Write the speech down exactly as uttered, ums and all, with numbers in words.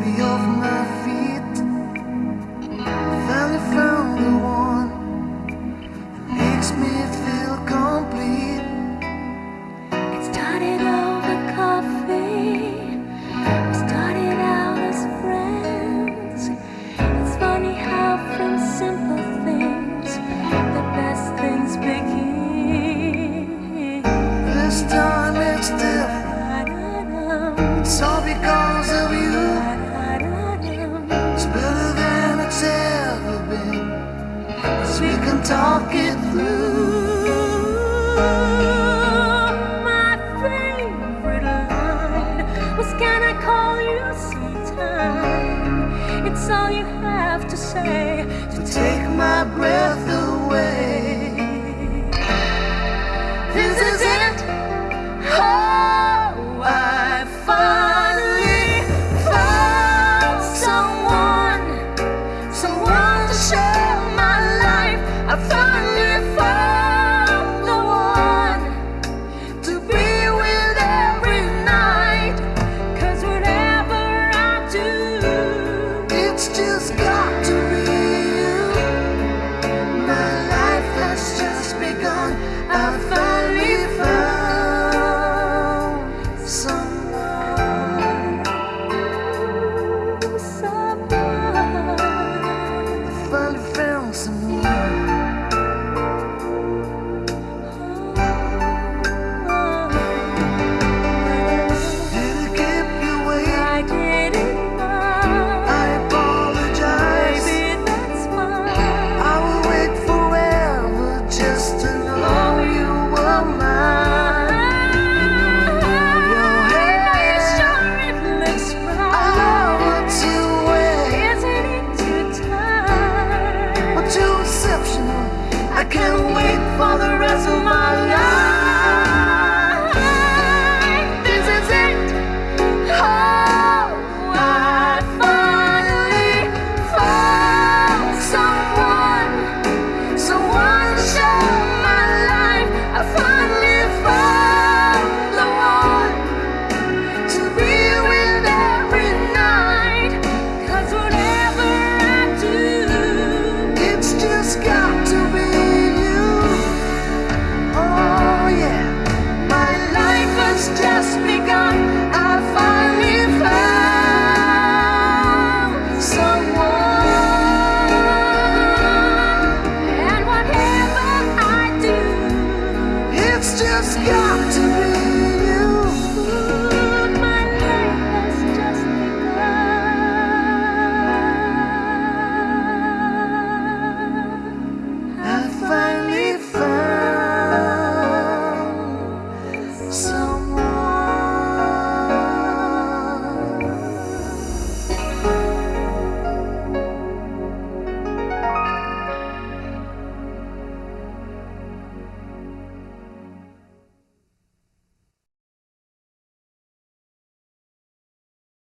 me off my feet. Finally found the one that makes me feel complete. It started over coffee. We started out as friends. It's funny how from simple things the best things begin. This time it's different. It's all because of you. It's better than it's ever been, 'cause we can talk it through. My favorite line was, "Can I call you sometime?" It's all you have to say To take my breath away. This is it. Oh, I finally found someone, someone to share my life. I finally found the one to be with every night. 'Cause whatever I do, It's just got to be you. My life has just begun. I finally found someone. someone. I finally found someone. Did it keep you waiting? I didn't know. I apologize. Maybe that's mine. I will wait forever just to know you were mine. And your hair, Sure it looks I right. love what you wear. Isn't it too tight? But you're exceptional. I can't wait for the rest of my life. This is it. Oh, I finally found someone, someone to share my life. I finally found the one to be with every night. 'Cause whatever I do, It's just got to be you. Oh yeah, my life has just begun. I finally found someone. and whatever I do, It's just got